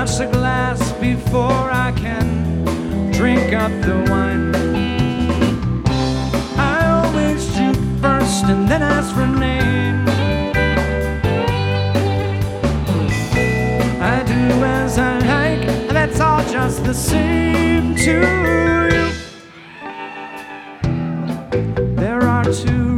pass a glass before I can drink up the wine. I always drink first and then ask for a name. I do as I like, and that's all just the same to you. There are two